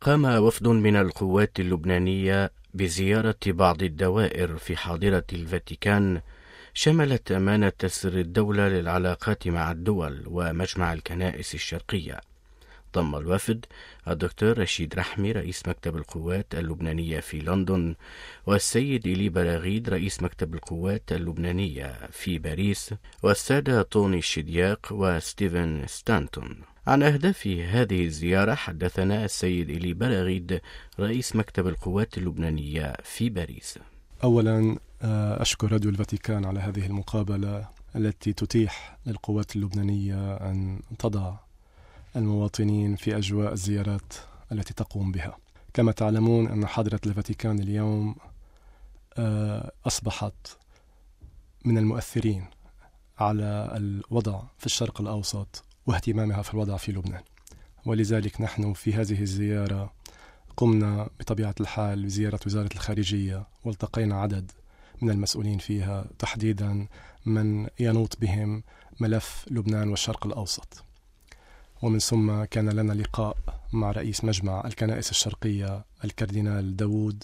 قام وفد من القوات اللبنانية بزيارة بعض الدوائر في حاضرة الفاتيكان شملت أمانة سر الدولة للعلاقات مع الدول ومجمع الكنائس الشرقية. ضم الوفد الدكتور رشيد رحمي رئيس مكتب القوات اللبنانية في لندن، والسيد إيلي براغيد رئيس مكتب القوات اللبنانية في باريس، والسادة طوني الشدياق وستيفن ستانتون. عن أهداف هذه الزيارة حدثنا السيد إيلي براغيد رئيس مكتب القوات اللبنانية في باريس. أولا أشكر راديو الفاتيكان على هذه المقابلة التي تتيح للقوات اللبنانية أن تضع المواطنين في أجواء الزيارات التي تقوم بها. كما تعلمون أن حاضرة الفاتيكان اليوم أصبحت من المؤثرين على الوضع في الشرق الأوسط واهتمامها في الوضع في لبنان، ولذلك نحن في هذه الزيارة قمنا بطبيعة الحال بزيارة وزارة الخارجية، والتقينا عدد من المسؤولين فيها، تحديدا من ينوط بهم ملف لبنان والشرق الأوسط. ومن ثم كان لنا لقاء مع رئيس مجمع الكنائس الشرقية الكاردينال داوود،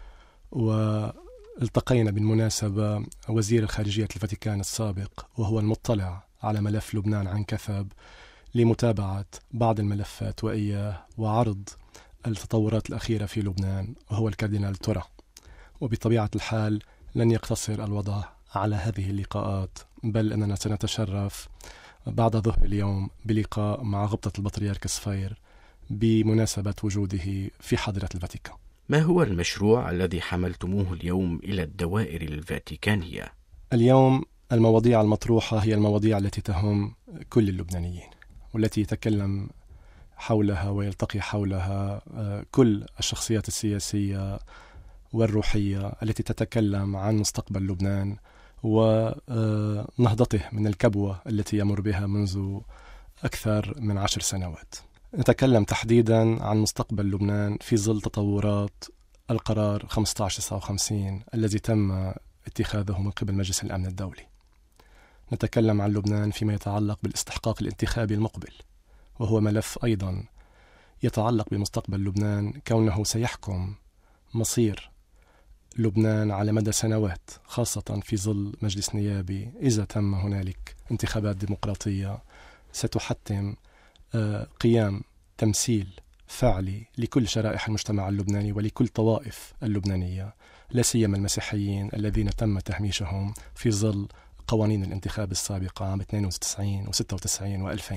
والتقينا بالمناسبة وزير الخارجية الفاتيكان السابق وهو المطلع على ملف لبنان عن كثب لمتابعة بعض الملفات وإياه وعرض التطورات الأخيرة في لبنان وهو الكاردينال تورا. وبطبيعة الحال لن يقتصر الوضع على هذه اللقاءات، بل أننا سنتشرف بعد ظهر اليوم بلقاء مع غبطة البطريرك صفير بمناسبة وجوده في حاضرة الفاتيكان. ما هو المشروع الذي حملتموه اليوم إلى الدوائر الفاتيكانية؟ اليوم المواضيع المطروحة هي المواضيع التي تهم كل اللبنانيين، والتي يتكلم حولها ويلتقي حولها كل الشخصيات السياسية والروحية التي تتكلم عن مستقبل لبنان ونهضته من الكبوة التي يمر بها منذ أكثر من 10 سنوات. نتكلم تحديدا عن مستقبل لبنان في ظل تطورات القرار 1559 الذي تم اتخاذه من قبل مجلس الأمن الدولي. نتكلم عن لبنان فيما يتعلق بالاستحقاق الانتخابي المقبل، وهو ملف أيضا يتعلق بمستقبل لبنان، كونه سيحكم مصير لبنان على مدى سنوات، خاصة في ظل مجلس نيابي إذا تم هنالك انتخابات ديمقراطية ستحتم قيام تمثيل فعلي لكل شرائح المجتمع اللبناني ولكل طوائف اللبنانية، لا سيما المسيحيين الذين تم تهميشهم في ظل قوانين الانتخاب السابقة عام 92 و96 و2000.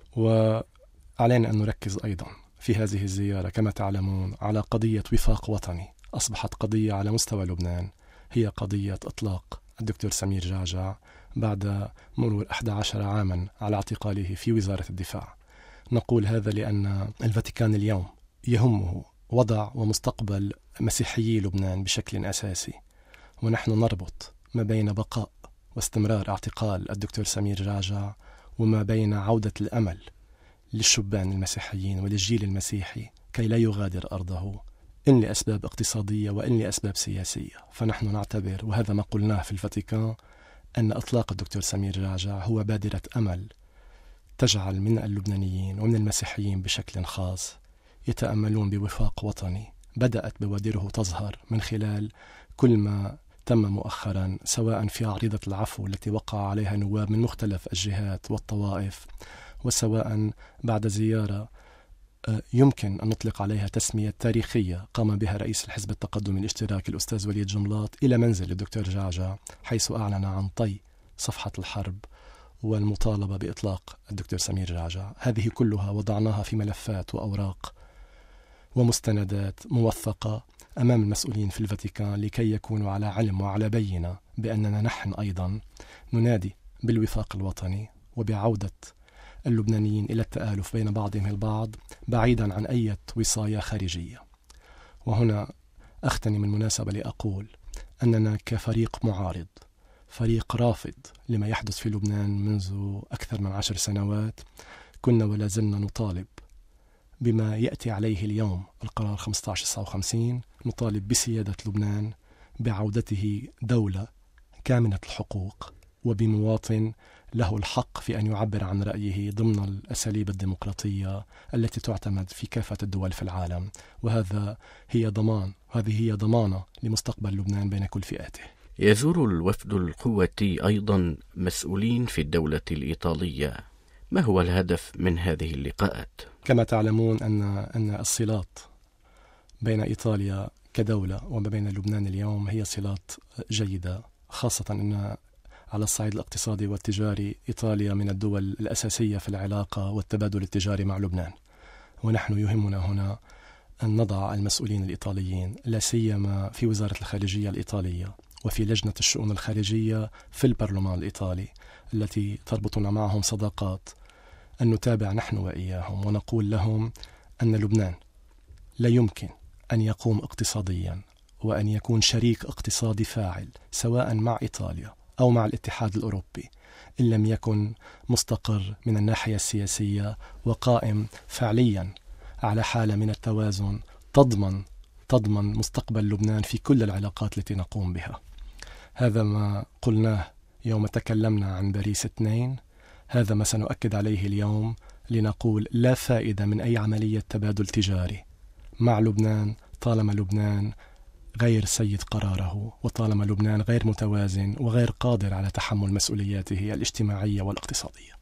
وعلينا أن نركز أيضا في هذه الزيارة كما تعلمون على قضية وفاق وطني أصبحت قضية على مستوى لبنان، هي قضية إطلاق الدكتور سمير جعجع بعد مرور 11 عاما على اعتقاله في وزارة الدفاع. نقول هذا لأن الفاتيكان اليوم يهمه وضع ومستقبل مسيحيي لبنان بشكل أساسي، ونحن نربط ما بين بقاء واستمرار اعتقال الدكتور سمير جعجع وما بين عودة الأمل للشبان المسيحيين وللجيل المسيحي كي لا يغادر أرضه، إن لأسباب اقتصادية وإن لأسباب سياسية. فنحن نعتبر، وهذا ما قلناه في الفاتيكان، أن إطلاق الدكتور سمير جعجع هو بادرة أمل تجعل من اللبنانيين ومن المسيحيين بشكل خاص يتأملون بوفاق وطني بدأت بوادره تظهر من خلال كل ما تم مؤخرا، سواء في عريضة العفو التي وقع عليها نواب من مختلف الجهات والطوائف، وسواء بعد زيارة يمكن أن نطلق عليها تسمية تاريخية قام بها رئيس الحزب التقدمي الاشتراكي الأستاذ وليد جملاط إلى منزل الدكتور جعجع، حيث أعلن عن طي صفحة الحرب والمطالبة بإطلاق الدكتور سمير جعجع. هذه كلها وضعناها في ملفات وأوراق ومستندات موثقة أمام المسؤولين في الفاتيكان لكي يكونوا على علم وعلى بينة بأننا نحن أيضا ننادي بالوفاق الوطني وبعودة اللبنانيين إلى التآلف بين بعضهم البعض بعيدا عن أي وصاية خارجية. وهنا أختنم المناسبة لأقول أننا كفريق معارض، فريق رافض لما يحدث في لبنان منذ أكثر من 10 سنوات، كنا ولا زلنا نطالب بما يأتي عليه اليوم القرار 1559، نطالب بسيادة لبنان، بعودته دولة كامنة الحقوق وبمواطن له الحق في أن يعبر عن رأيه ضمن الأساليب الديمقراطية التي تعتمد في كافة الدول في العالم، وهذه هي ضمانة لمستقبل لبنان بين كل فئاته. يزور الوفد القواتي أيضا مسؤولين في الدولة الإيطالية، ما هو الهدف من هذه اللقاءات؟ كما تعلمون أن الصلات بين إيطاليا كدولة وما بين لبنان اليوم هي صلات جيدة، خاصة أن على الصعيد الاقتصادي والتجاري إيطاليا من الدول الأساسية في العلاقة والتبادل التجاري مع لبنان. ونحن يهمنا هنا أن نضع المسؤولين الإيطاليين لا سيما في وزارة الخارجية الإيطالية وفي لجنة الشؤون الخارجية في البرلمان الإيطالي التي تربطنا معهم صداقات، أن نتابع نحن وإياهم ونقول لهم أن لبنان لا يمكن أن يقوم اقتصاديا وأن يكون شريك اقتصادي فاعل سواء مع إيطاليا أو مع الاتحاد الأوروبي إن لم يكن مستقر من الناحية السياسية وقائم فعليا على حالة من التوازن تضمن مستقبل لبنان في كل العلاقات التي نقوم بها. هذا ما قلناه يوم تكلمنا عن باريس 2، هذا ما سنؤكد عليه اليوم لنقول لا فائدة من أي عملية تبادل تجاري مع لبنان طالما لبنان غير سيد قراره، وطالما لبنان غير متوازن وغير قادر على تحمل مسؤولياته الاجتماعية والاقتصادية.